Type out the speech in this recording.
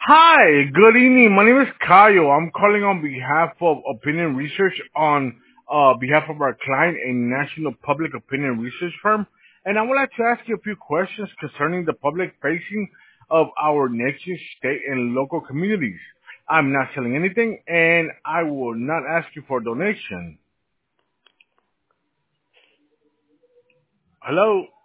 Hi, good evening. My name is Kayo. I'm calling on behalf of Opinion Research on behalf of our client, a national public opinion research firm. And I would like to ask you a few questions concerning the public facing of our nation, state, and local communities. I'm not selling anything, and I will not ask you for a donation. Hello?